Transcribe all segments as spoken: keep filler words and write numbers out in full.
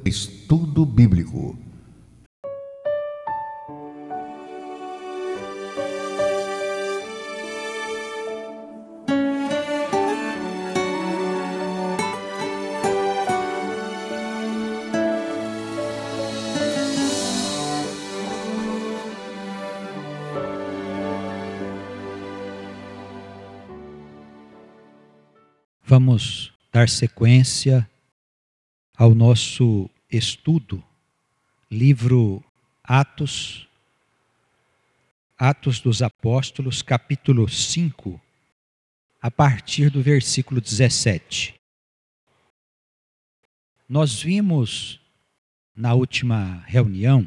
Estudo Bíblico. Vamos dar sequência ao nosso estudo, livro Atos, Atos dos Apóstolos, capítulo cinco, a partir do versículo dezessete. Nós vimos na última reunião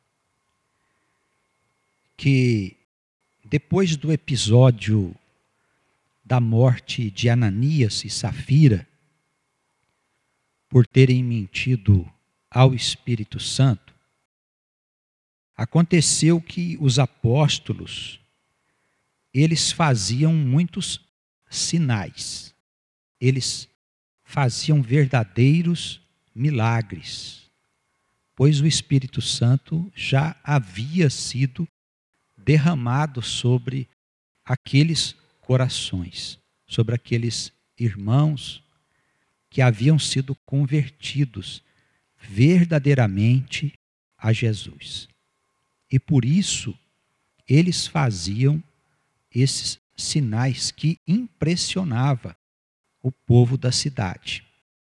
que depois do episódio da morte de Ananias e Safira, por terem mentido ao Espírito Santo, aconteceu que os apóstolos, eles faziam muitos sinais, eles faziam verdadeiros milagres, pois o Espírito Santo já havia sido derramado sobre aqueles corações, sobre aqueles irmãos que haviam sido convertidos verdadeiramente a Jesus. E por isso, eles faziam esses sinais que impressionavam o povo da cidade.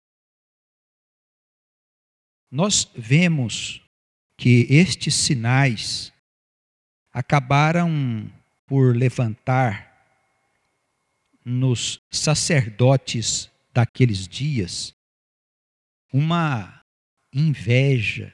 Nós vemos que estes sinais acabaram por levantar nos sacerdotes daqueles dias uma inveja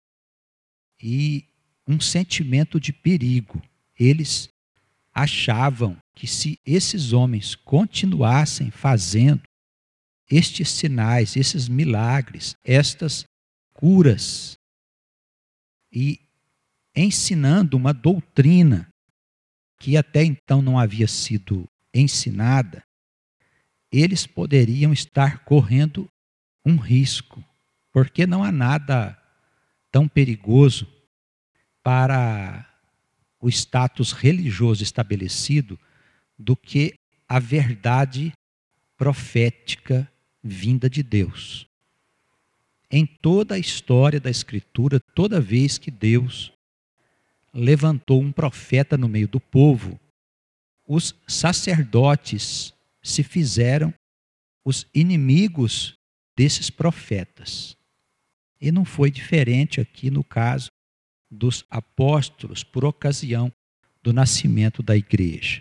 e um sentimento de perigo. Eles achavam que se esses homens continuassem fazendo estes sinais, esses milagres, estas curas e ensinando uma doutrina que até então não havia sido ensinada, eles poderiam estar correndo um risco, porque não há nada tão perigoso para o status religioso estabelecido do que a verdade profética vinda de Deus. Em toda a história da Escritura, toda vez que Deus levantou um profeta no meio do povo, os sacerdotes se fizeram os inimigos desses profetas. E não foi diferente aqui no caso dos apóstolos, por ocasião do nascimento da igreja.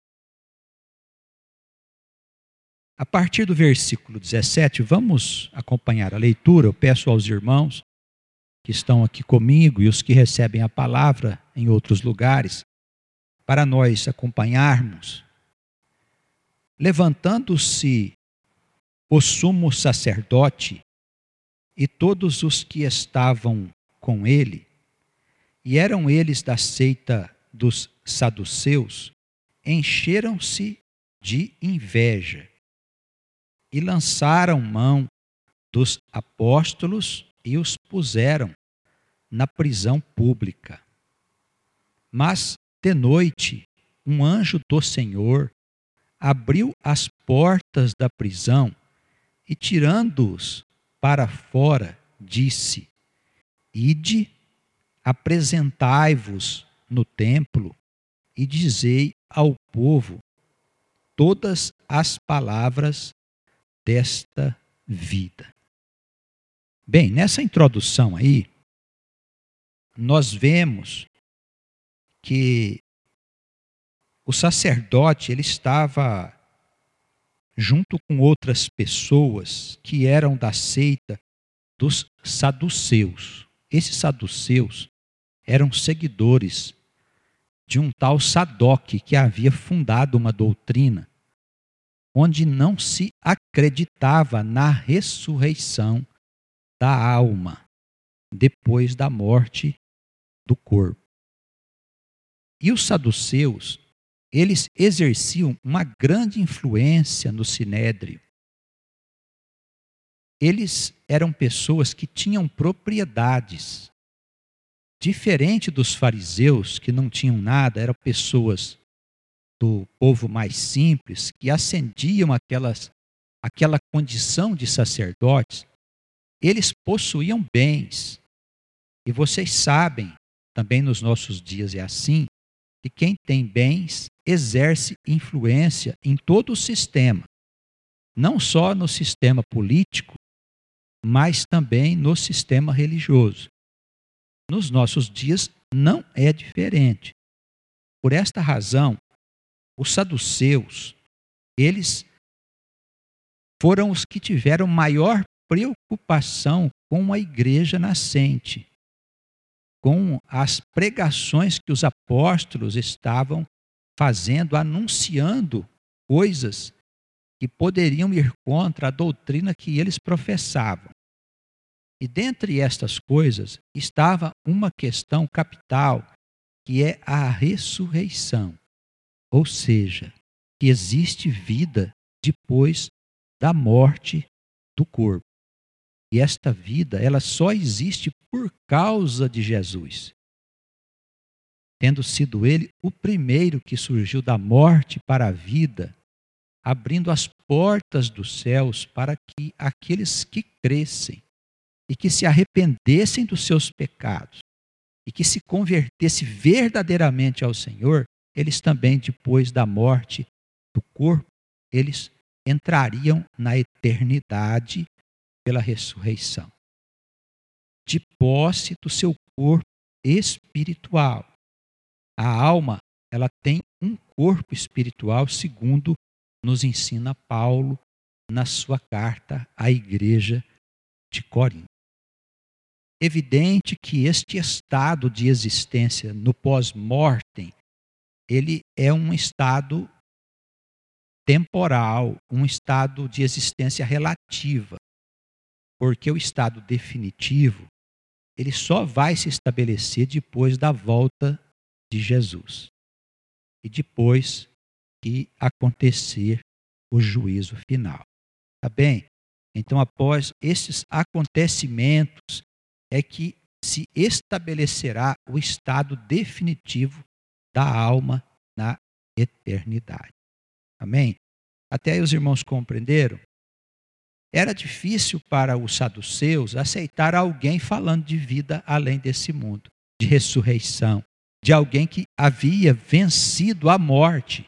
A partir do versículo dezessete, vamos acompanhar a leitura. Eu peço aos irmãos que estão aqui comigo e os que recebem a palavra em outros lugares, para nós acompanharmos. Levantando-se o sumo sacerdote e todos os que estavam com ele, e eram eles da seita dos saduceus, encheram-se de inveja e lançaram mão dos apóstolos e os puseram na prisão pública. Mas de noite, um anjo do Senhor abriu as portas da prisão e, tirando-os para fora, disse: Ide, apresentai-vos no templo e dizei ao povo todas as palavras desta vida. Bem, nessa introdução aí, nós vemos que o sacerdote ele estava junto com outras pessoas que eram da seita dos saduceus. Esses saduceus eram seguidores de um tal Sadoque que havia fundado uma doutrina onde não se acreditava na ressurreição da alma depois da morte do corpo. E os saduceus, eles exerciam uma grande influência no sinédrio. eles eram pessoas que tinham propriedades. Diferente dos fariseus, que não tinham nada, eram pessoas do povo mais simples, que ascendiam aquelas, aquela condição de sacerdotes, eles possuíam bens. E vocês sabem, também nos nossos dias é assim, que quem tem bens exerce influência em todo o sistema. Não só no sistema político, mas também no sistema religioso. Nos nossos dias não é diferente. Por esta razão, os saduceus, eles foram os que tiveram maior preocupação com a igreja nascente, com as pregações que os apóstolos estavam fazendo, anunciando coisas que poderiam ir contra a doutrina que eles professavam. E dentre estas coisas estava uma questão capital, que é a ressurreição. Ou seja, que existe vida depois da morte do corpo. E esta vida, ela só existe por causa de Jesus. Tendo sido ele o primeiro que surgiu da morte para a vida, abrindo as portas dos céus para que aqueles que crescem e que se arrependessem dos seus pecados e que se convertessem verdadeiramente ao Senhor, eles também, depois da morte do corpo, eles entrariam na eternidade pela ressurreição, de posse do seu corpo espiritual. A alma, ela tem um corpo espiritual, segundo nos ensina Paulo na sua carta à igreja de Corinto. Evidente que este estado de existência no pós-mortem, ele é um estado temporal, um estado de existência relativa, porque o estado definitivo, ele só vai se estabelecer depois da volta de Jesus e depois que acontecer o juízo final. Tá bem? Então, após esses acontecimentos, é que se estabelecerá o estado definitivo da alma na eternidade. Amém? Até aí os irmãos compreenderam? Era difícil para os saduceus aceitar alguém falando de vida além desse mundo, de ressurreição, de alguém que havia vencido a morte.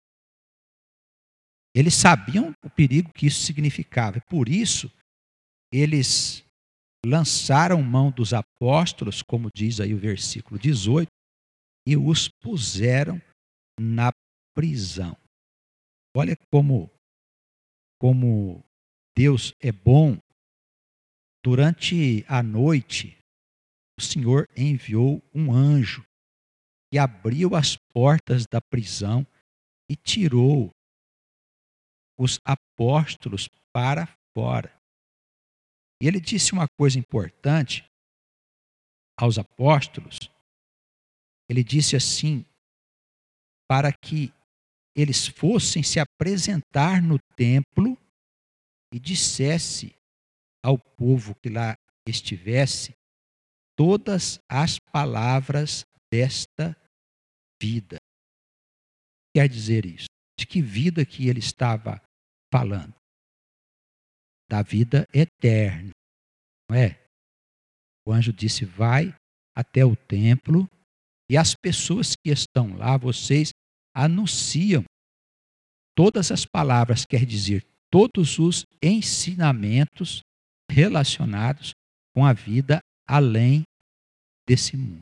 Eles sabiam o perigo que isso significava. Por isso, eles lançaram mão dos apóstolos, como diz aí o versículo dezoito, e os puseram na prisão. Olha como, como Deus é bom. Durante a noite, o Senhor enviou um anjo que abriu as portas da prisão e tirou os apóstolos para fora. E ele disse uma coisa importante aos apóstolos. Ele disse assim, para que eles fossem se apresentar no templo e dissesse ao povo que lá estivesse todas as palavras desta vida. Quer dizer isso? De que vida que ele estava falando? Da vida eterna, não é? O anjo disse, vai até o templo e as pessoas que estão lá, vocês anunciam todas as palavras, quer dizer, todos os ensinamentos relacionados com a vida além desse mundo.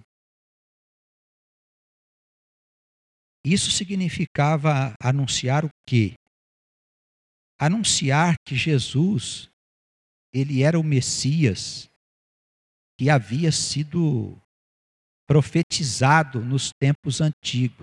Isso significava anunciar o quê? Anunciar que Jesus, ele era o Messias que havia sido profetizado nos tempos antigos.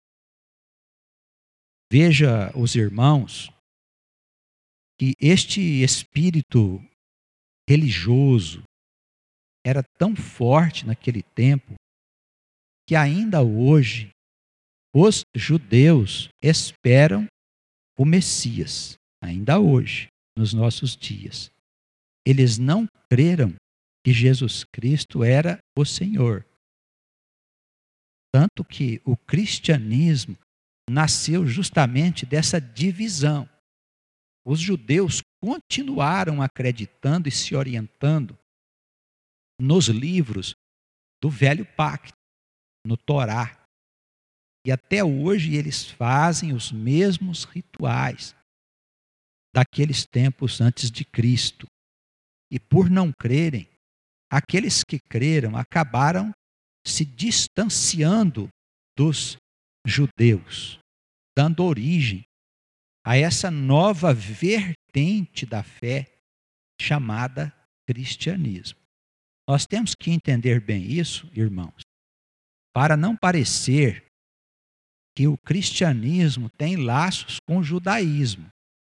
Veja, os irmãos, que este espírito religioso era tão forte naquele tempo que ainda hoje os judeus esperam o Messias, ainda hoje, nos nossos dias. eles não creram que Jesus Cristo era o Senhor. Tanto que o cristianismo nasceu justamente dessa divisão. Os judeus continuaram acreditando e se orientando nos livros do Velho Pacto, no Torá. E até hoje eles fazem os mesmos rituais daqueles tempos antes de Cristo. E por não crerem, aqueles que creram acabaram se distanciando dos judeus, dando origem a essa nova vertente da fé chamada cristianismo. Nós temos que entender bem isso, irmãos, para não parecer que o cristianismo tem laços com o judaísmo.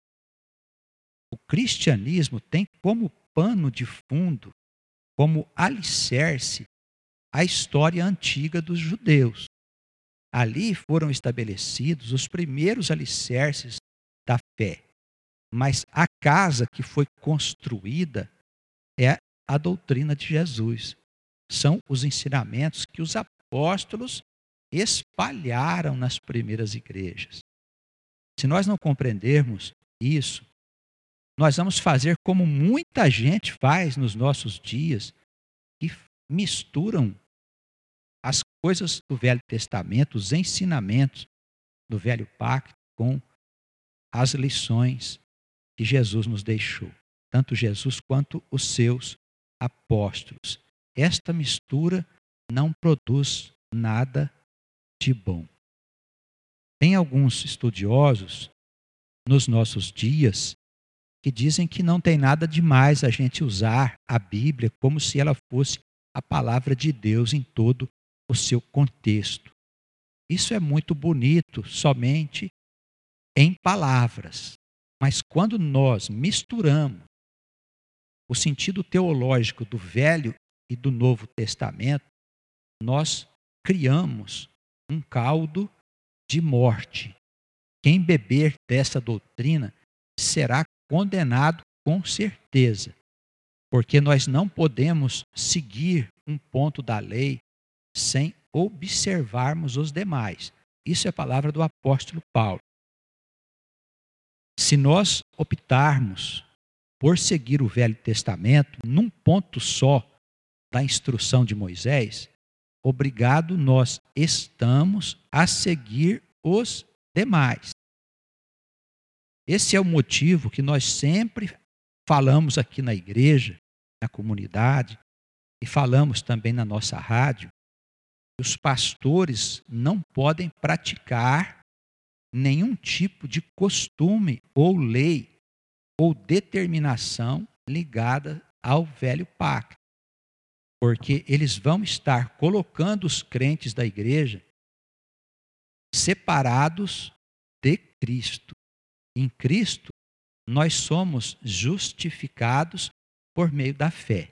O cristianismo tem como pano de fundo, como alicerce, a história antiga dos judeus. Ali foram estabelecidos os primeiros alicerces da fé. Mas a casa que foi construída é a doutrina de Jesus. São os ensinamentos que os apóstolos espalharam nas primeiras igrejas. Se nós não compreendermos isso, nós vamos fazer como muita gente faz nos nossos dias, que misturam as coisas do Velho Testamento, os ensinamentos do Velho Pacto com as lições que Jesus nos deixou, tanto Jesus quanto os seus apóstolos. Esta mistura não produz nada de bom. Tem alguns estudiosos nos nossos dias que dizem que não tem nada demais a gente usar a Bíblia como se ela fosse a palavra de Deus em todo o seu contexto. Isso é muito bonito somente em palavras, mas quando nós misturamos o sentido teológico do Velho e do Novo Testamento, nós criamos um caldo de morte. Quem beber dessa doutrina será condenado com certeza, porque nós não podemos seguir um ponto da lei sem observarmos os demais. Isso é a palavra do apóstolo Paulo. Se nós optarmos por seguir o Velho Testamento num ponto só da instrução de Moisés, obrigado nós estamos a seguir os demais. Esse é o motivo que nós sempre falamos aqui na igreja, na comunidade, e falamos também na nossa rádio. Os pastores não podem praticar nenhum tipo de costume ou lei ou determinação ligada ao Velho Pacto, porque eles vão estar colocando os crentes da igreja separados de Cristo. Em Cristo, nós somos justificados por meio da fé.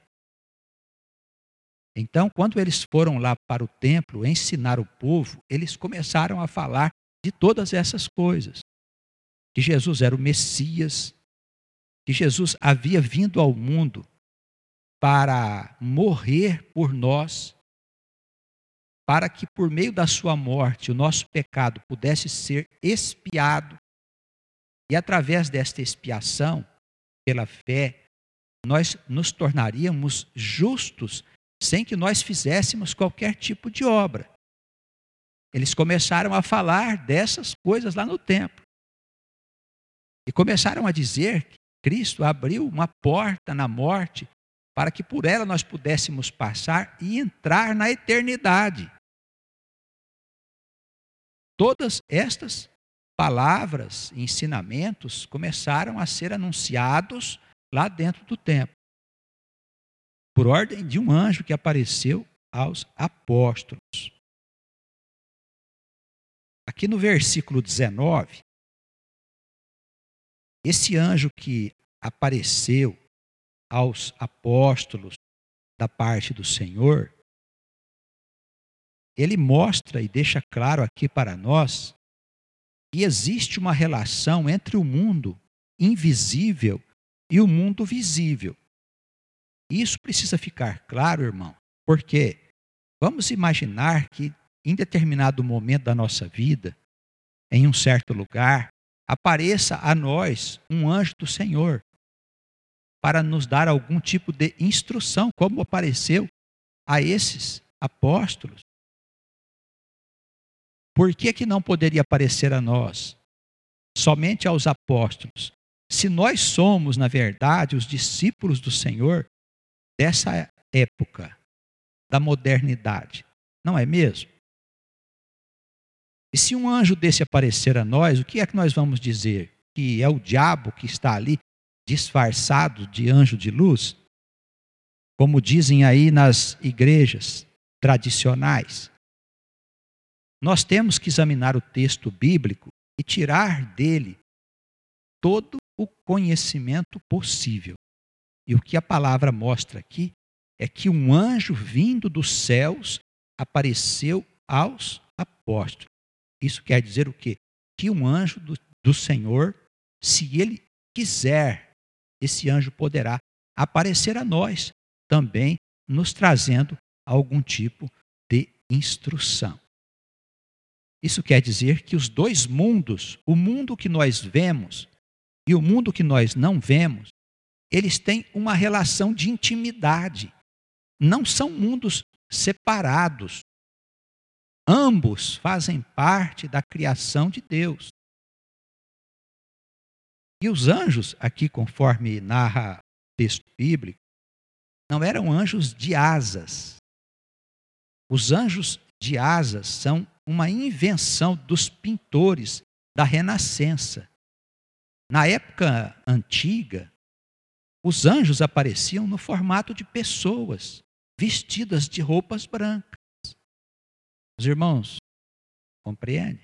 Então, quando eles foram lá para o templo ensinar o povo, eles começaram a falar de todas essas coisas. Que Jesus era o Messias, que Jesus havia vindo ao mundo para morrer por nós, para que por meio da sua morte o nosso pecado pudesse ser expiado. E através desta expiação, pela fé, nós nos tornaríamos justos sem que nós fizéssemos qualquer tipo de obra. Eles começaram a falar dessas coisas lá no templo. E começaram a dizer que Cristo abriu uma porta na morte para que por ela nós pudéssemos passar e entrar na eternidade. Todas estas palavras e ensinamentos começaram a ser anunciados lá dentro do templo, por ordem de um anjo que apareceu aos apóstolos. Aqui no versículo dezenove, esse anjo que apareceu aos apóstolos da parte do Senhor, ele mostra e deixa claro aqui para nós que existe uma relação entre o mundo invisível e o mundo visível. Isso precisa ficar claro, irmão, porque vamos imaginar que em determinado momento da nossa vida, em um certo lugar, apareça a nós um anjo do Senhor para nos dar algum tipo de instrução, como apareceu a esses apóstolos. Por que que não poderia aparecer a nós, somente aos apóstolos, se nós somos, na verdade, os discípulos do Senhor dessa época, da modernidade, não é mesmo? E se um anjo desse aparecer a nós, o que é que nós vamos dizer? Que é o diabo que está ali disfarçado de anjo de luz? Como dizem aí nas igrejas tradicionais. Nós temos que examinar o texto bíblico e tirar dele todo o conhecimento possível. E o que a palavra mostra aqui é que um anjo vindo dos céus apareceu aos apóstolos. Isso quer dizer o quê? Que um anjo do, do Senhor, se ele quiser, esse anjo poderá aparecer a nós também, nos trazendo algum tipo de instrução. Isso quer dizer que os dois mundos, o mundo que nós vemos e o mundo que nós não vemos, eles têm uma relação de intimidade. Não são mundos separados. Ambos fazem parte da criação de Deus. E os anjos, aqui conforme narra o texto bíblico, não eram anjos de asas. Os anjos de asas são uma invenção dos pintores da Renascença. Na época antiga, os anjos apareciam no formato de pessoas vestidas de roupas brancas. Os irmãos compreendem?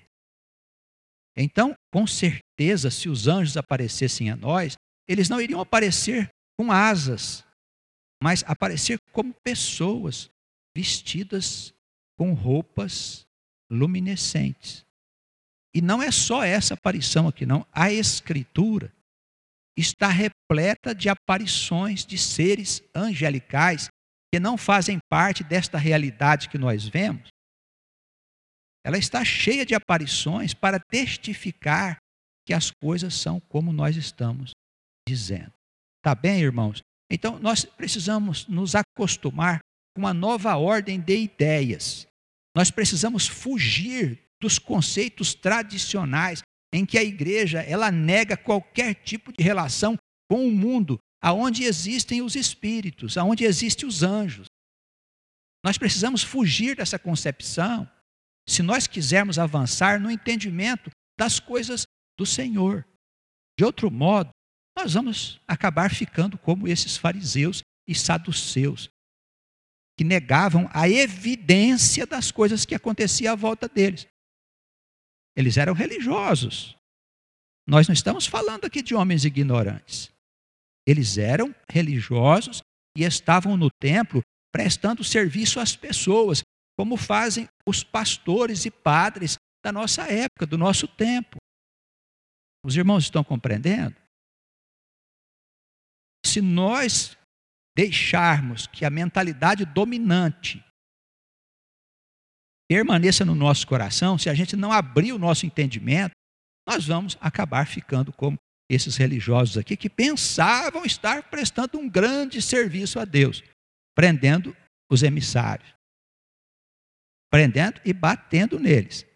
Então, com certeza, se os anjos aparecessem a nós, eles não iriam aparecer com asas, mas aparecer como pessoas vestidas com roupas luminescentes. E não é só essa aparição aqui, não. A Escritura está repleta de aparições de seres angelicais que não fazem parte desta realidade que nós vemos. Ela está cheia de aparições para testificar que as coisas são como nós estamos dizendo. Tá bem, irmãos? Então, nós precisamos nos acostumar com uma nova ordem de ideias. Nós precisamos fugir dos conceitos tradicionais em que a igreja ela nega qualquer tipo de relação com o mundo, aonde existem os espíritos, aonde existem os anjos. Nós precisamos fugir dessa concepção se nós quisermos avançar no entendimento das coisas do Senhor. De outro modo, nós vamos acabar ficando como esses fariseus e saduceus, que negavam a evidência das coisas que aconteciam à volta deles. Eles eram religiosos. Nós não estamos falando aqui de homens ignorantes. Eles eram religiosos e estavam no templo prestando serviço às pessoas, como fazem os pastores e padres da nossa época, do nosso tempo. Os irmãos estão compreendendo? Se nós deixarmos que a mentalidade dominante permaneça no nosso coração, se a gente não abrir o nosso entendimento, nós vamos acabar ficando como esses religiosos aqui que pensavam estar prestando um grande serviço a Deus, prendendo os emissários, prendendo e batendo neles.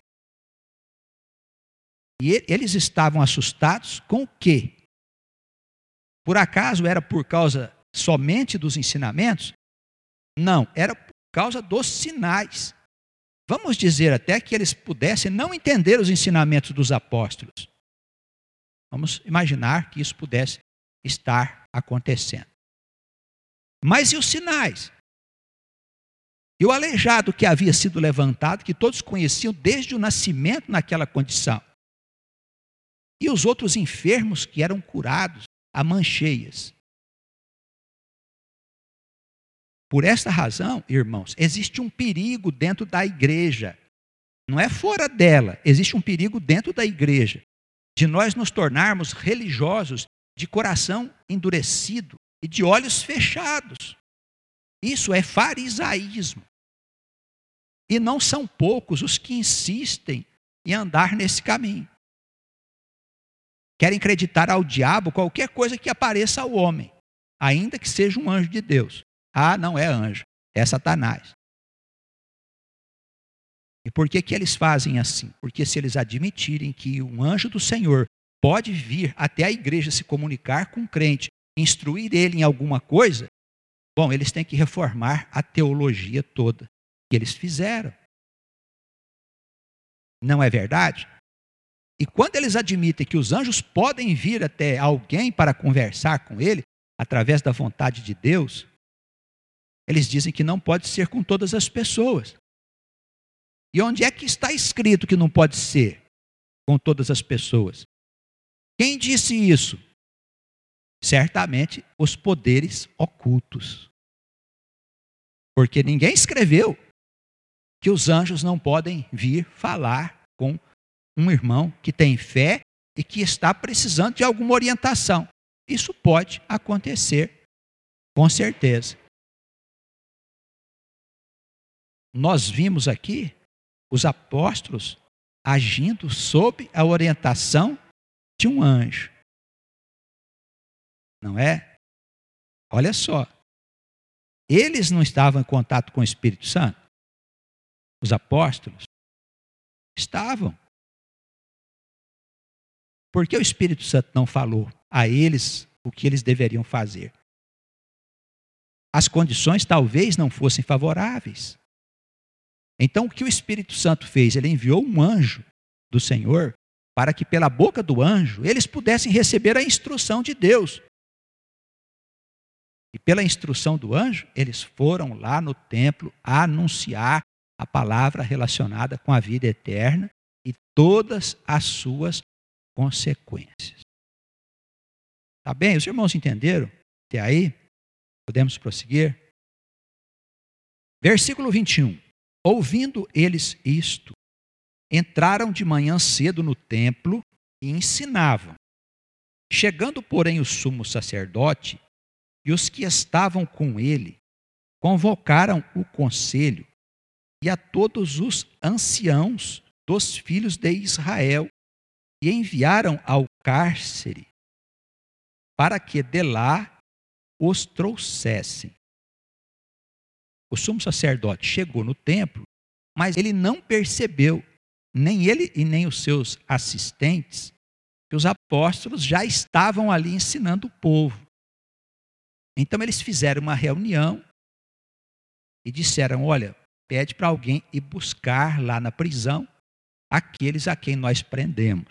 E eles estavam assustados com o quê? Por acaso era por causa somente dos ensinamentos? Não, era por causa dos sinais. Vamos dizer até que eles pudessem não entender os ensinamentos dos apóstolos. Vamos imaginar que isso pudesse estar acontecendo. Mas e os sinais? E o aleijado que havia sido levantado, que todos conheciam desde o nascimento naquela condição. E os outros enfermos que eram curados a mãos cheias. Por esta razão, irmãos, existe um perigo dentro da igreja. Não é fora dela, existe um perigo dentro da igreja. De nós nos tornarmos religiosos de coração endurecido, e de olhos fechados. Isso é farisaísmo. E não são poucos os que insistem em andar nesse caminho. Querem acreditar ao diabo qualquer coisa que apareça ao homem, ainda que seja um anjo de Deus. Ah, não é anjo, é Satanás. E por que que eles fazem assim? Porque se eles admitirem que um anjo do Senhor pode vir até a igreja se comunicar com o crente, instruir ele em alguma coisa, bom, eles têm que reformar a teologia toda que eles fizeram. Não é verdade? E quando eles admitem que os anjos podem vir até alguém para conversar com ele, através da vontade de Deus, eles dizem que não pode ser com todas as pessoas. E onde é que está escrito que não pode ser com todas as pessoas? Quem disse isso? Certamente os poderes ocultos. Porque ninguém escreveu que os anjos não podem vir falar com um irmão que tem fé e que está precisando de alguma orientação. Isso pode acontecer, com certeza. Nós vimos aqui os apóstolos agindo sob a orientação de um anjo. Não é? Olha só. Eles não estavam em contato com o Espírito Santo? Os apóstolos? Estavam. Por que o Espírito Santo não falou a eles o que eles deveriam fazer? As condições talvez não fossem favoráveis. Então o que o Espírito Santo fez? Ele enviou um anjo do Senhor para que pela boca do anjo eles pudessem receber a instrução de Deus. E pela instrução do anjo, eles foram lá no templo a anunciar a palavra relacionada com a vida eterna e todas as suas consequências. Tá bem? Os irmãos entenderam? Até aí? Podemos prosseguir? Versículo vinte e um. Ouvindo eles isto, entraram de manhã cedo no templo e ensinavam. Chegando, porém, o sumo sacerdote e os que estavam com ele, convocaram o conselho e a todos os anciãos dos filhos de Israel e enviaram ao cárcere para que de lá os trouxessem. O sumo sacerdote chegou no templo, mas ele não percebeu, nem ele e nem os seus assistentes, que os apóstolos já estavam ali ensinando o povo. Então eles fizeram uma reunião e disseram: olha, pede para alguém ir buscar lá na prisão aqueles a quem nós prendemos.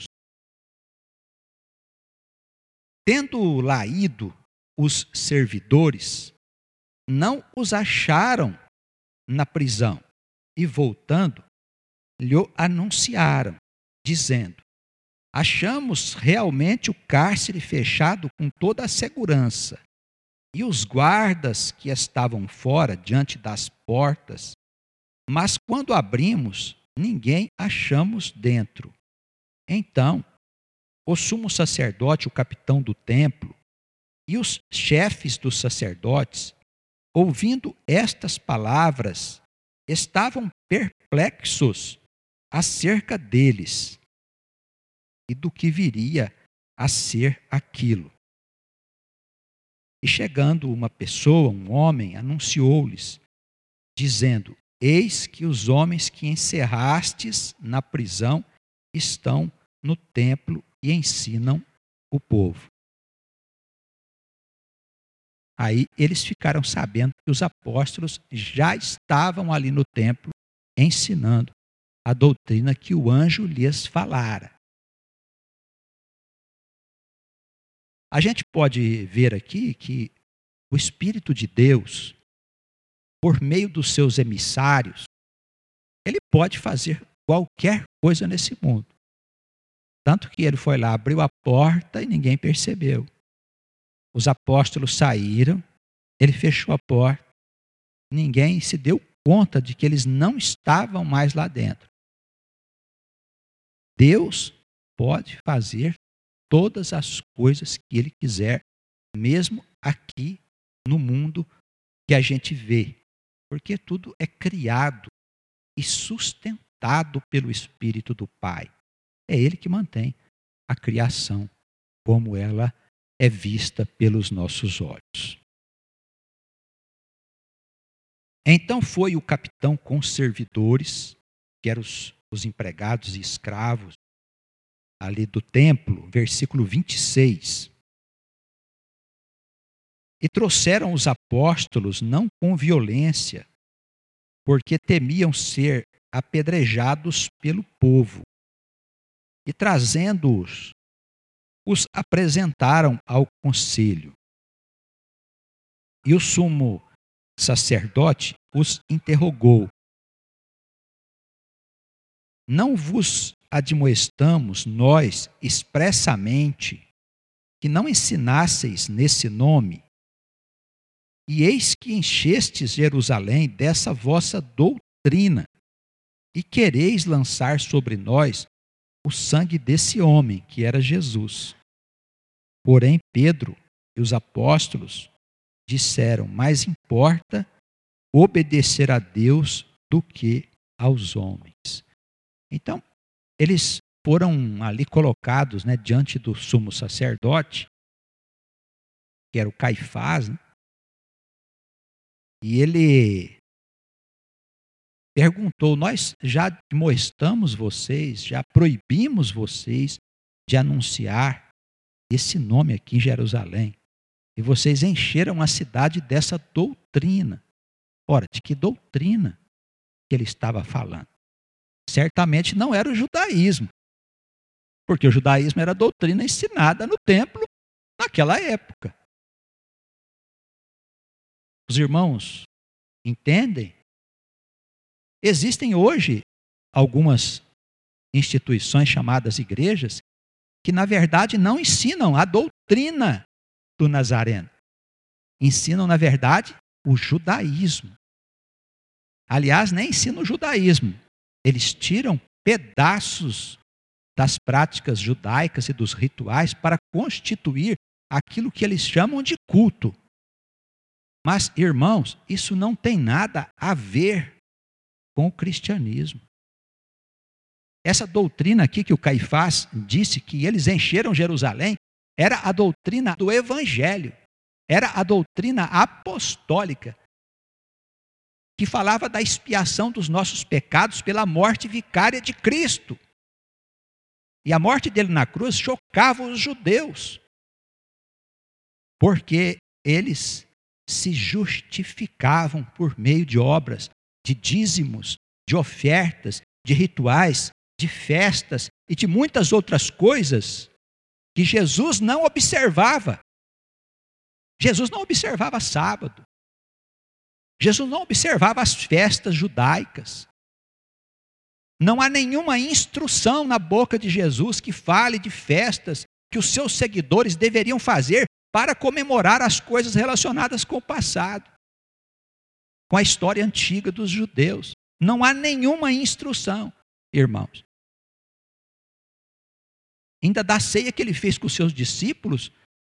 Tendo lá ido os servidores, não os acharam na prisão e voltando, lhe anunciaram, dizendo: achamos realmente o cárcere fechado com toda a segurança, e os guardas que estavam fora diante das portas, mas quando abrimos, ninguém achamos dentro. Então, o sumo sacerdote, o capitão do templo, e os chefes dos sacerdotes, ouvindo estas palavras, estavam perplexos acerca deles e do que viria a ser aquilo. E chegando uma pessoa, um homem, anunciou-lhes, dizendo: eis que os homens que encerrastes na prisão estão no templo e ensinam o povo. Aí eles ficaram sabendo que os apóstolos já estavam ali no templo ensinando a doutrina que o anjo lhes falara. A gente pode ver aqui que o Espírito de Deus, por meio dos seus emissários, ele pode fazer qualquer coisa nesse mundo. Tanto que ele foi lá, abriu a porta e ninguém percebeu. Os apóstolos saíram, ele fechou a porta, ninguém se deu conta de que eles não estavam mais lá dentro. Deus pode fazer todas as coisas que ele quiser, mesmo aqui no mundo que a gente vê. Porque tudo é criado e sustentado pelo Espírito do Pai. É Ele que mantém a criação como ela é vista pelos nossos olhos. Então foi o capitão com os servidores, que eram os, os empregados e escravos ali do templo, versículo vinte e seis. E trouxeram os apóstolos não com violência, porque temiam ser apedrejados pelo povo. E trazendo-os, os apresentaram ao conselho. E o sumo sacerdote os interrogou: não vos admoestamos nós expressamente que não ensinasseis nesse nome? E eis que enchestes Jerusalém dessa vossa doutrina, e quereis lançar sobre nós o sangue desse homem, que era Jesus. Porém, Pedro e os apóstolos disseram: mais importa obedecer a Deus do que aos homens. Então, eles foram ali colocados, né, diante do sumo sacerdote, que era o Caifás, né? E ele perguntou: nós já admoestamos vocês, já proibimos vocês de anunciar esse nome aqui em Jerusalém, e vocês encheram a cidade dessa doutrina. Ora, de que doutrina que ele estava falando? Certamente não era o judaísmo, porque o judaísmo era a doutrina ensinada no templo naquela época. Os irmãos entendem? Existem hoje algumas instituições chamadas igrejas que, na verdade, não ensinam a doutrina do Nazareno. Ensinam, na verdade, o judaísmo. Aliás, nem ensinam o judaísmo. Eles tiram pedaços das práticas judaicas e dos rituais para constituir aquilo que eles chamam de culto. Mas, irmãos, isso não tem nada a ver com o cristianismo. Essa doutrina aqui que o Caifás disse que eles encheram Jerusalém, era a doutrina do Evangelho, era a doutrina apostólica, que falava da expiação dos nossos pecados pela morte vicária de Cristo. E a morte dele na cruz chocava os judeus, porque eles se justificavam por meio de obras, de dízimos, de ofertas, de rituais, de festas e de muitas outras coisas que Jesus não observava. Jesus não observava sábado. Jesus não observava as festas judaicas. Não há nenhuma instrução na boca de Jesus que fale de festas que os seus seguidores deveriam fazer para comemorar as coisas relacionadas com o passado, com a história antiga dos judeus. Não há nenhuma instrução, irmãos. Ainda da ceia que ele fez com os seus discípulos,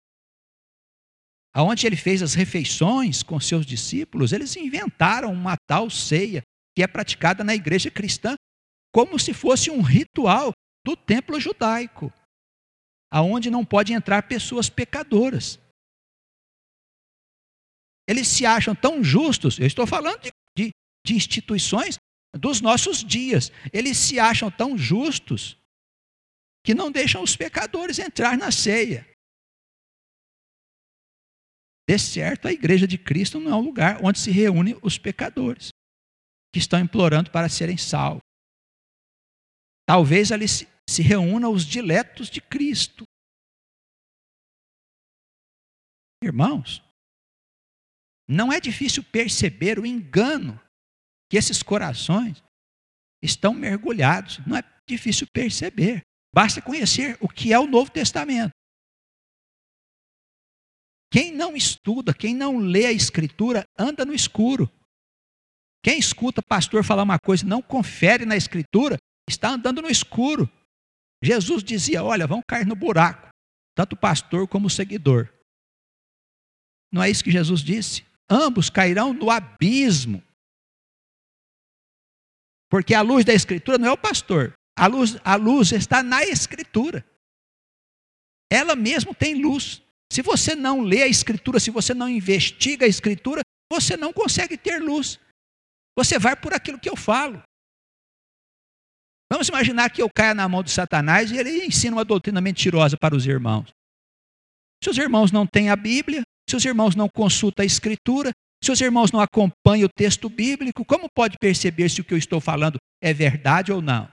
aonde ele fez as refeições com seus discípulos, eles inventaram uma tal ceia que é praticada na igreja cristã como se fosse um ritual do templo judaico, aonde não pode entrar pessoas pecadoras. Eles se acham tão justos, eu estou falando de, de, de instituições dos nossos dias, eles se acham tão justos que não deixam os pecadores entrar na ceia. De certo, a igreja de Cristo não é um lugar onde se reúnem os pecadores que estão implorando para serem salvos. Talvez ali se, se reúnam os diletos de Cristo. Irmãos, não é difícil perceber o engano que esses corações estão mergulhados. Não é difícil perceber. Basta conhecer o que é o Novo Testamento. Quem não estuda, quem não lê a Escritura, anda no escuro. Quem escuta pastor falar uma coisa e não confere na Escritura, está andando no escuro. Jesus dizia: olha, vão cair no buraco, tanto o pastor como o seguidor. Não é isso que Jesus disse? Ambos cairão no abismo. Porque a luz da Escritura não é o pastor. A luz, a luz está na Escritura. Ela mesmo tem luz. Se você não lê a Escritura, se você não investiga a Escritura, você não consegue ter luz. Você vai por aquilo que eu falo. Vamos imaginar que eu caia na mão de Satanás e ele ensina uma doutrina mentirosa para os irmãos. Se os irmãos não têm a Bíblia, se os irmãos não consultam a Escritura, se os irmãos não acompanham o texto bíblico, como pode perceber se o que eu estou falando é verdade ou não?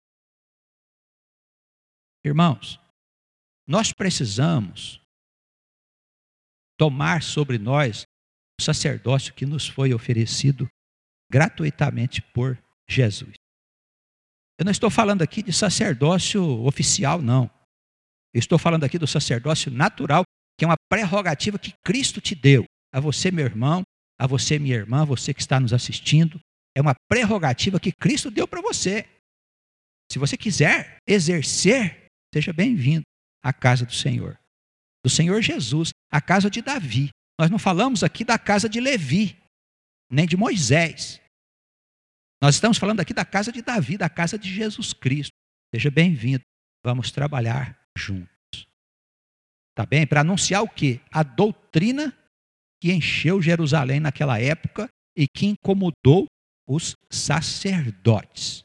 Irmãos, nós precisamos tomar sobre nós o sacerdócio que nos foi oferecido gratuitamente por Jesus. Eu não estou falando aqui de sacerdócio oficial, não. Eu estou falando aqui do sacerdócio natural, que é uma prerrogativa que Cristo te deu. A você, meu irmão, a você, minha irmã, você que está nos assistindo. É uma prerrogativa que Cristo deu para você. Se você quiser exercer, seja bem-vindo à casa do Senhor. Do Senhor Jesus, a casa de Davi. Nós não falamos aqui da casa de Levi, nem de Moisés. Nós estamos falando aqui da casa de Davi, da casa de Jesus Cristo. Seja bem-vindo. Vamos trabalhar juntos. Tá bem? Para anunciar o quê? A doutrina que encheu Jerusalém naquela época e que incomodou os sacerdotes.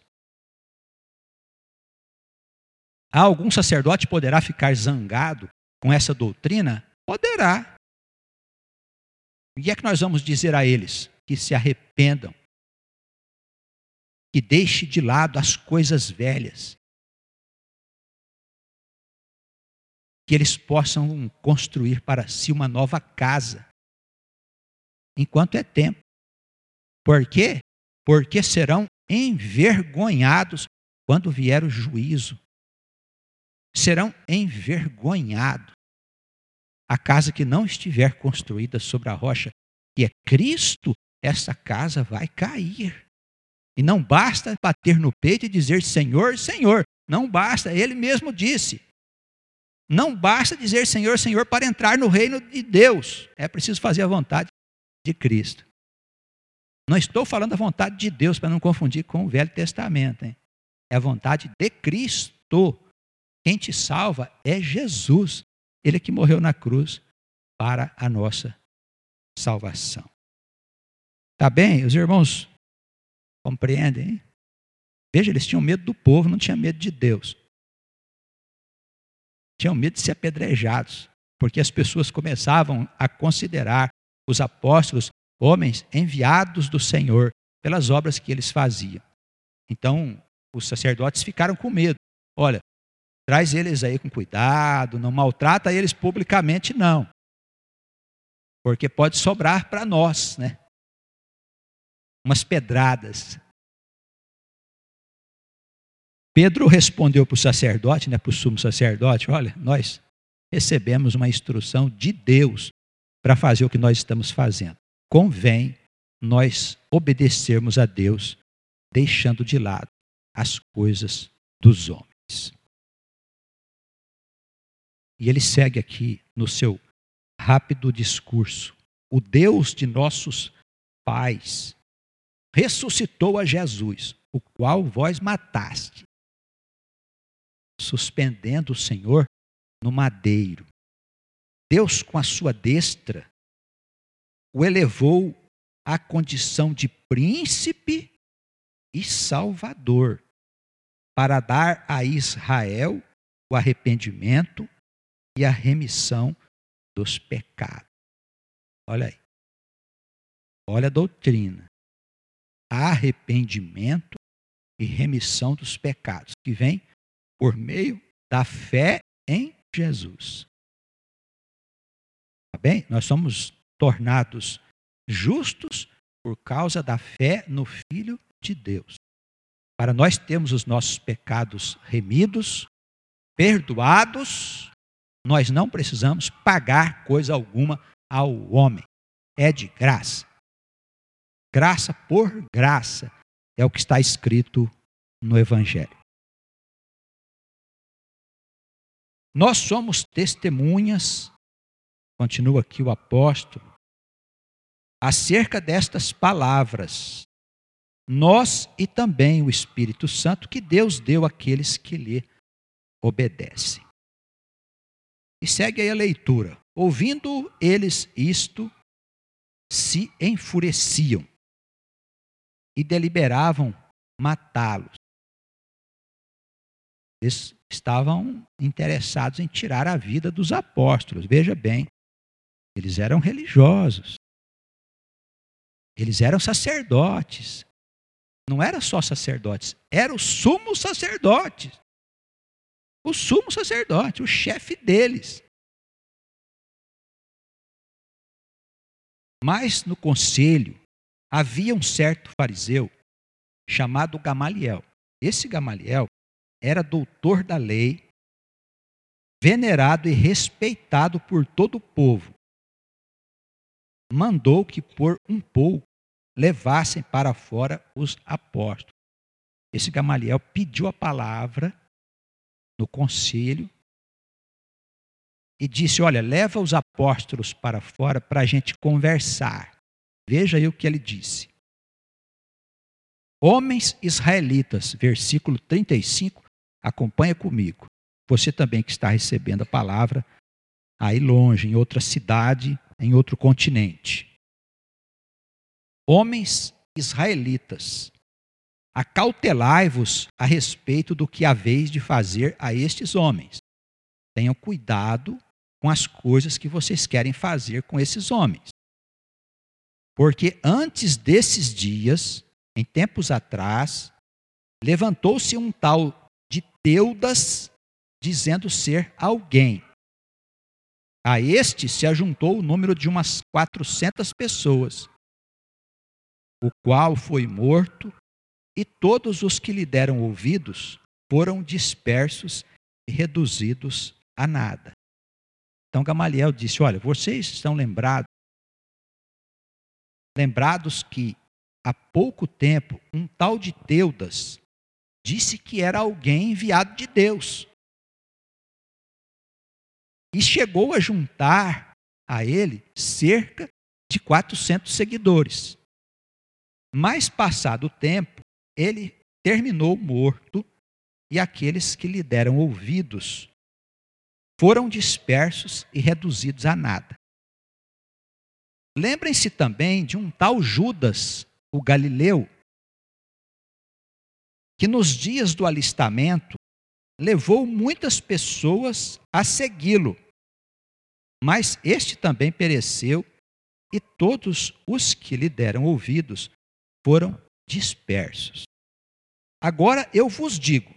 Há algum sacerdote poderá ficar zangado com essa doutrina? Poderá. E o que é que nós vamos dizer a eles? Que se arrependam. Que deixe de lado as coisas velhas. Que eles possam construir para si uma nova casa. Enquanto é tempo. Por quê? Porque serão envergonhados quando vier o juízo. Serão envergonhados. A casa que não estiver construída sobre a rocha, que é Cristo, essa casa vai cair. E não basta bater no peito e dizer Senhor, Senhor. Não basta, ele mesmo disse. Não basta dizer Senhor, Senhor para entrar no reino de Deus. É preciso fazer a vontade de Cristo. Não estou falando da vontade de Deus, para não confundir com o Velho Testamento. Hein? É a vontade de Cristo. Quem te salva é Jesus. Ele que morreu na cruz para a nossa salvação. Tá bem? Os irmãos compreendem? Hein? Veja, eles tinham medo do povo, não tinham medo de Deus. Tinham medo de ser apedrejados, porque as pessoas começavam a considerar os apóstolos homens enviados do Senhor pelas obras que eles faziam. Então, os sacerdotes ficaram com medo. Olha, traz eles aí com cuidado, não maltrata eles publicamente, não. Porque pode sobrar para nós, né? Umas pedradas. Pedro respondeu para o sacerdote, né, para o sumo sacerdote, olha, nós recebemos uma instrução de Deus para fazer o que nós estamos fazendo. Convém nós obedecermos a Deus, deixando de lado as coisas dos homens. E ele segue aqui no seu rápido discurso. O Deus de nossos pais ressuscitou a Jesus, o qual vós mataste, suspendendo o Senhor no madeiro. Deus, com a sua destra, o elevou à condição de príncipe e salvador, para dar a Israel o arrependimento e a remissão dos pecados. Olha aí. Olha a doutrina. Arrependimento e remissão dos pecados, que vem por meio da fé em Jesus. Tá bem? Nós somos tornados justos por causa da fé no Filho de Deus. Para nós termos os nossos pecados remidos, perdoados, nós não precisamos pagar coisa alguma ao homem. É de graça. Graça por graça. É o que está escrito no Evangelho. Nós somos testemunhas, continua aqui o apóstolo, acerca destas palavras, nós e também o Espírito Santo que Deus deu àqueles que lhe obedecem. E segue aí a leitura. Ouvindo eles isto, se enfureciam e deliberavam matá-los. Eles estavam interessados em tirar a vida dos apóstolos. Veja bem, eles eram religiosos. Eles eram sacerdotes. Não eram só sacerdotes, eram os sumos sacerdotes. O sumo sacerdote, o chefe deles. Mas no conselho havia um certo fariseu chamado Gamaliel. Esse Gamaliel era doutor da lei, venerado e respeitado por todo o povo. Mandou que por um pouco levassem para fora os apóstolos. Esse Gamaliel pediu a palavra no conselho e disse: olha, leva os apóstolos para fora para a gente conversar. Veja aí o que ele disse. Homens israelitas, versículo trinta e cinco, acompanha comigo. Você também que está recebendo a palavra aí longe, em outra cidade, em outro continente. Homens israelitas, acautelai-vos a respeito do que haveis de fazer a estes homens. Tenham cuidado com as coisas que vocês querem fazer com esses homens. Porque antes desses dias, em tempos atrás, levantou-se um tal de Teudas, dizendo ser alguém. A este se ajuntou o número de umas quatrocentas pessoas, o qual foi morto, e todos os que lhe deram ouvidos foram dispersos e reduzidos a nada. Então Gamaliel disse: olha, vocês estão lembrados, lembrados que há pouco tempo um tal de Teudas disse que era alguém enviado de Deus. E chegou a juntar a ele cerca de quatrocentos seguidores. Mas passado o tempo, ele terminou morto e aqueles que lhe deram ouvidos foram dispersos e reduzidos a nada. Lembrem-se também de um tal Judas, o Galileu, que nos dias do alistamento levou muitas pessoas a segui-lo, mas este também pereceu e todos os que lhe deram ouvidos foram dispersos. Agora eu vos digo,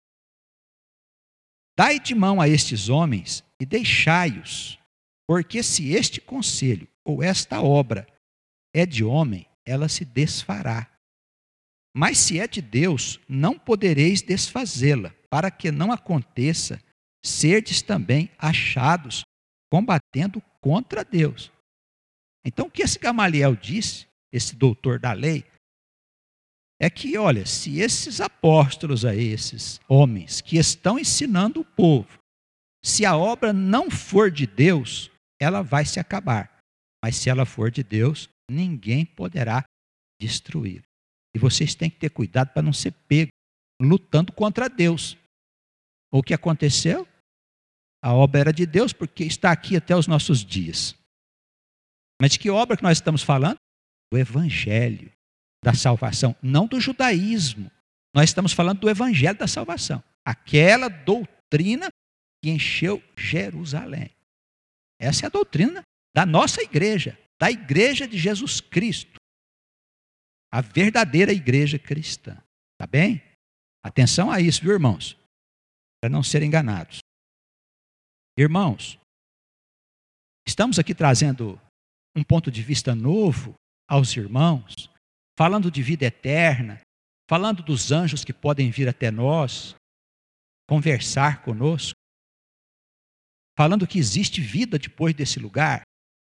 dai de mão a estes homens e deixai-os, porque se este conselho ou esta obra é de homem, ela se desfará. Mas se é de Deus, não podereis desfazê-la, para que não aconteça serdes também achados combatendo contra Deus. Então o que esse Gamaliel disse, esse doutor da lei, é que, olha, se esses apóstolos aí, esses homens que estão ensinando o povo, se a obra não for de Deus, ela vai se acabar. Mas se ela for de Deus, ninguém poderá destruí-la. E vocês têm que ter cuidado para não ser pego lutando contra Deus. O que aconteceu? A obra era de Deus porque está aqui até os nossos dias. Mas de que obra que nós estamos falando? Do Evangelho da salvação, não do judaísmo. Nós estamos falando do Evangelho da salvação. Aquela doutrina que encheu Jerusalém. Essa é a doutrina da nossa igreja, da igreja de Jesus Cristo. A verdadeira igreja cristã. Tá bem? Atenção a isso, viu, irmãos? Para não serem enganados. Irmãos, estamos aqui trazendo um ponto de vista novo aos irmãos, falando de vida eterna, falando dos anjos que podem vir até nós, conversar conosco, falando que existe vida depois desse lugar.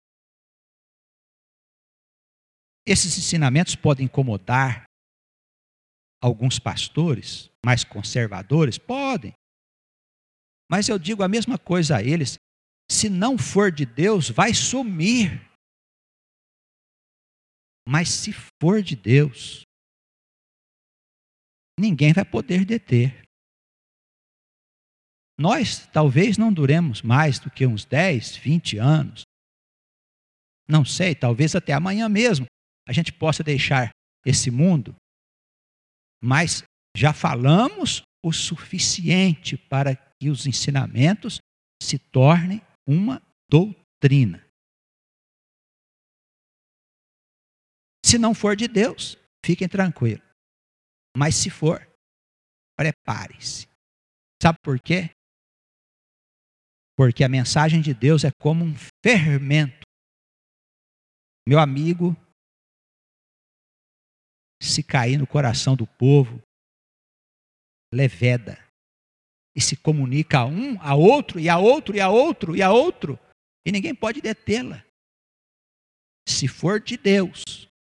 Esses ensinamentos podem incomodar alguns pastores mais conservadores? Podem. Mas eu digo a mesma coisa a eles: se não for de Deus, vai sumir. Mas se for de Deus, ninguém vai poder deter. Nós talvez não duremos mais do que uns dez, vinte anos. Não sei, talvez até amanhã mesmo a gente possa deixar esse mundo. Mas já falamos o suficiente para que os ensinamentos se tornem uma doutrina. Se não for de Deus, fiquem tranquilos. Mas se for, prepare-se. Sabe por quê? Porque a mensagem de Deus é como um fermento. Meu amigo, se cair no coração do povo, leveda. E se comunica a um, a outro, e a outro, e a outro, e a outro. E ninguém pode detê-la. Se for de Deus.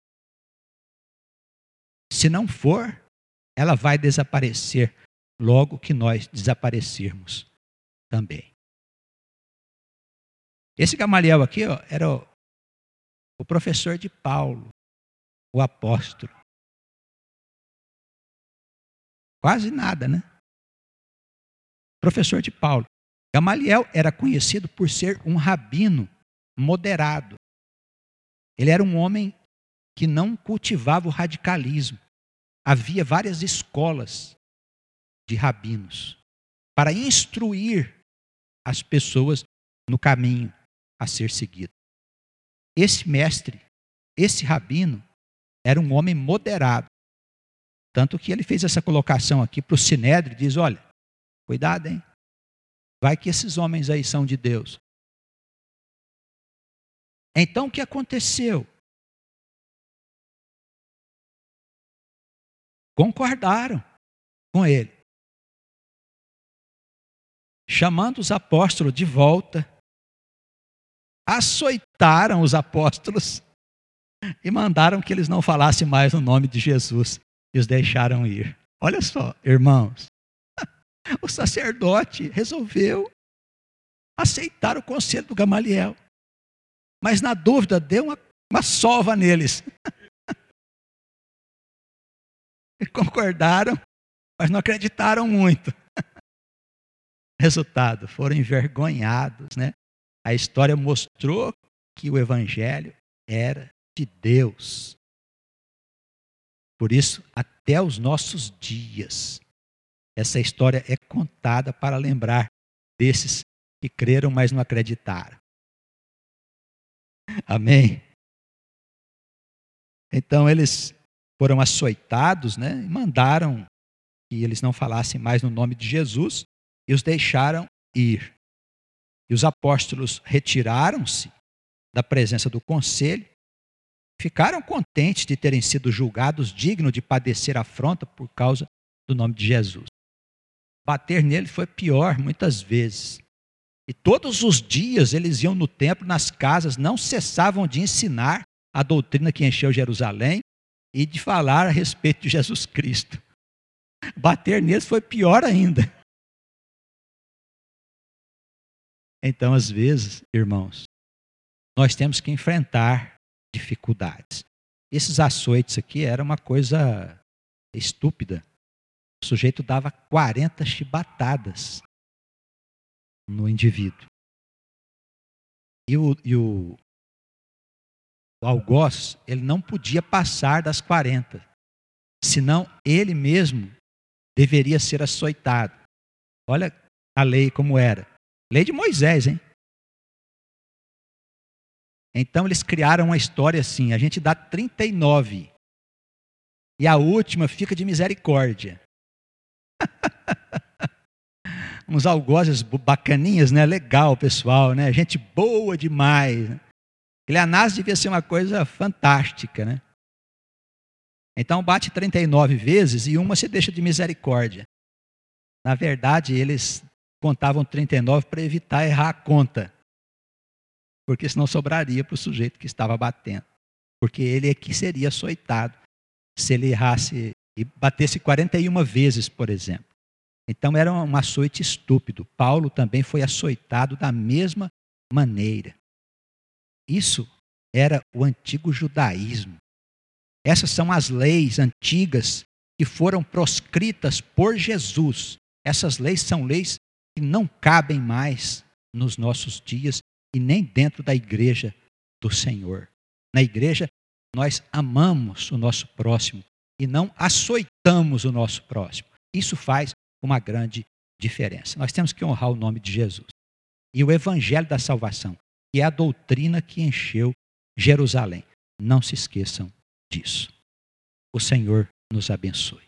Se não for, ela vai desaparecer logo que nós desaparecermos também. Esse Gamaliel aqui, ó, era o, o professor de Paulo, o apóstolo. Quase nada, né? Professor de Paulo. Gamaliel era conhecido por ser um rabino moderado. Ele era um homem que não cultivava o radicalismo. Havia várias escolas de rabinos para instruir as pessoas no caminho a ser seguido. Esse mestre, esse rabino, era um homem moderado. Tanto que ele fez essa colocação aqui para o Sinédrio e diz, olha, cuidado, hein? Vai que esses homens aí são de Deus. Então o que aconteceu? Concordaram com ele. Chamando os apóstolos de volta, açoitaram os apóstolos e mandaram que eles não falassem mais o nome de Jesus e os deixaram ir. Olha só, irmãos, o sacerdote resolveu aceitar o conselho do Gamaliel, mas na dúvida deu uma, uma sova neles. E concordaram, mas não acreditaram muito. Resultado, foram envergonhados, né? A história mostrou que o evangelho era de Deus. Por isso, até os nossos dias, essa história é contada para lembrar desses que creram, mas não acreditaram. Amém? Então, eles foram açoitados, né? E mandaram que eles não falassem mais no nome de Jesus e os deixaram ir. E os apóstolos retiraram-se da presença do conselho, ficaram contentes de terem sido julgados dignos de padecer afronta por causa do nome de Jesus. Bater nele foi pior muitas vezes. E todos os dias eles iam no templo, nas casas, não cessavam de ensinar a doutrina que encheu Jerusalém e de falar a respeito de Jesus Cristo. Bater neles foi pior ainda. Então, às vezes, irmãos, nós temos que enfrentar dificuldades. Esses açoites aqui eram uma coisa estúpida. O sujeito dava quarenta chibatadas no indivíduo. E o, e o, o algoz, ele não podia passar das quarenta. Senão, ele mesmo deveria ser açoitado. Olha a lei como era. Lei de Moisés, hein? Então eles criaram uma história assim, a gente dá trinta e nove e a última fica de misericórdia. Uns algozes bacaninhas, né? Legal, pessoal, né? Gente boa demais. Cleanás devia ser uma coisa fantástica, né? Então bate trinta e nove vezes e uma se deixa de misericórdia. Na verdade, eles contavam trinta e nove para evitar errar a conta. Porque senão sobraria para o sujeito que estava batendo. Porque ele é que seria açoitado se ele errasse e batesse quarenta e uma vezes, por exemplo. Então era um açoite estúpido. Paulo também foi açoitado da mesma maneira. Isso era o antigo judaísmo. Essas são as leis antigas que foram proscritas por Jesus. Essas leis são leis que não cabem mais nos nossos dias e nem dentro da igreja do Senhor. Na igreja, nós amamos o nosso próximo e não açoitamos o nosso próximo. Isso faz uma grande diferença. Nós temos que honrar o nome de Jesus. E o evangelho da salvação, que é a doutrina que encheu Jerusalém. Não se esqueçam disso. O Senhor nos abençoe.